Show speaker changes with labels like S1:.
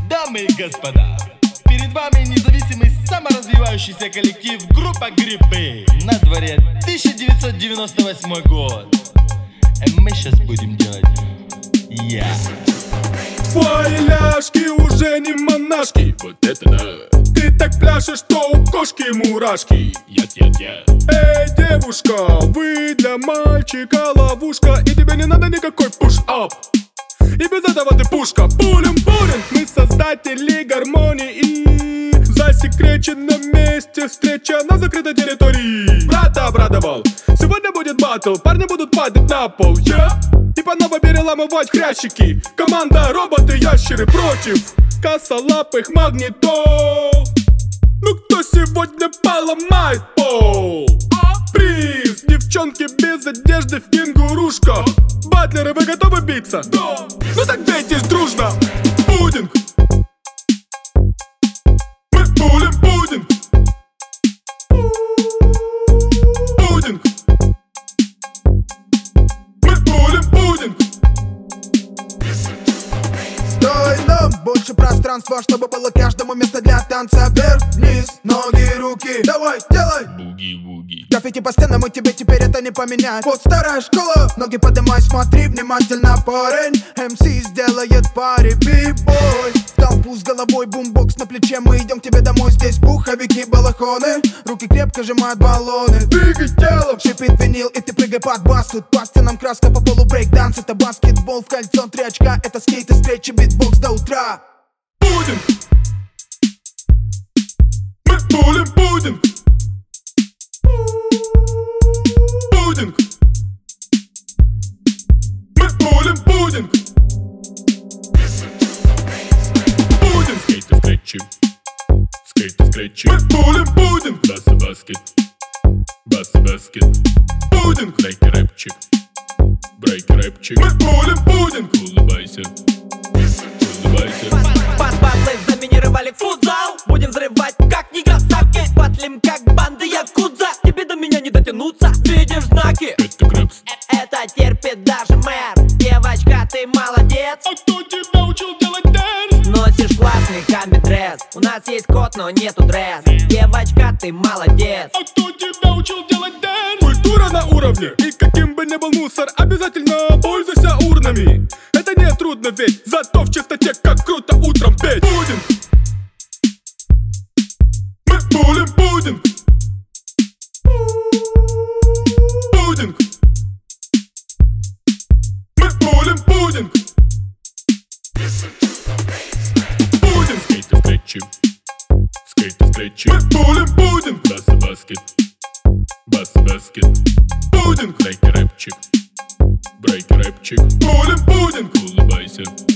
S1: Дамы и господа, перед вами независимый саморазвивающийся коллектив группа Грибы. На дворе 1998 год. Мы сейчас будем делать
S2: Твои ляжки уже не монашки.
S3: Вот это да.
S2: Ты так пляшешь, что у кошки мурашки.
S3: Я.
S2: Эй, девушка, вы для мальчика ловушка, и тебе не надо никакой пуш-ап. И без этого ты пушка. Пулем-пулем, мы создатели гармонии, и в засекреченном месте встреча на закрытой территории. Брата обрадовал, сегодня будет баттл, парни будут падать на пол, и по новой переламывать хрящики. Команда роботы-ящеры против косолапых магнитов. Ну кто сегодня поломает пол? Приз, девчонки без одежды в кенгурушках. Батлеры, вы готовы биться? Да. Ну так бейтесь дружно. Пудинг. Мы пулим пудинг. Пудинг. Мы пулим пудинг.
S4: Стой, нам больше пространства, чтобы было каждому место для танца. Вверх, вниз, ноги, руки. Давай, делай.
S3: Буги-буги.
S4: Граффити по стенам, и тебе теперь это не поменять. Вот старая школа. Ноги поднимай, смотри внимательно, парень. МС сделает пари, би-бой. В толпу с головой, бумбокс на плече. Мы идем к тебе домой, здесь пуховики, балахоны. Руки крепко сжимают баллоны. Двигай телом. Шипит винил, и ты прыгай под бас. Тут по стенам краска, по полу брейк-данс. Это баскетбол в кольцо, 3 очка. Это скейт и встречи, битбокс до утра.
S2: Пудинг. Мы пулим пудинг. Пудинг. Мы пулим пудинг. Пудинг.
S3: Скейт и скретчи. Скейт и скретчи.
S2: Мы пулим пудинг.
S3: Бас и баскет. Бас и баскет.
S2: Пудинг.
S3: Брейк и рэпчик. Брейк и рэпчик.
S2: Мы пулим пудинг.
S3: Улыбайся. Улыбайся.
S5: Батлы заминировали футзал. Будем взрывать как негасаки. Батлим как банды якудза. Тебе до меня не дотянуться. Видишь знаки?
S3: Это Крэпс.
S5: Это терпит даже мэр. Девочка, ты молодец.
S2: А кто тебя учил делать дэнс?
S5: Носишь классный комби-дресс. У нас есть кот, но нету дресс. Девочка, ты молодец.
S2: А кто тебя учил делать дэнс? Культура на уровне. И каким бы ни был мусор, обязательно пользуйся урнами. Это не трудно, ведь зато в чистоте как круто утром петь. Пудинг. Мы пулим пудинг. Пудинг. Мы пулим пудинг. Пудинг.
S3: Скейт и скретчи. Скейт и скретчи.
S2: Мы пулим пудинг.
S3: Бас и баскет. Бас и баскет.
S2: Пудинг.
S3: Брейк и рэпчик. Брейк и рэпчик.
S2: Пулим пудинг.
S3: Улыбайся.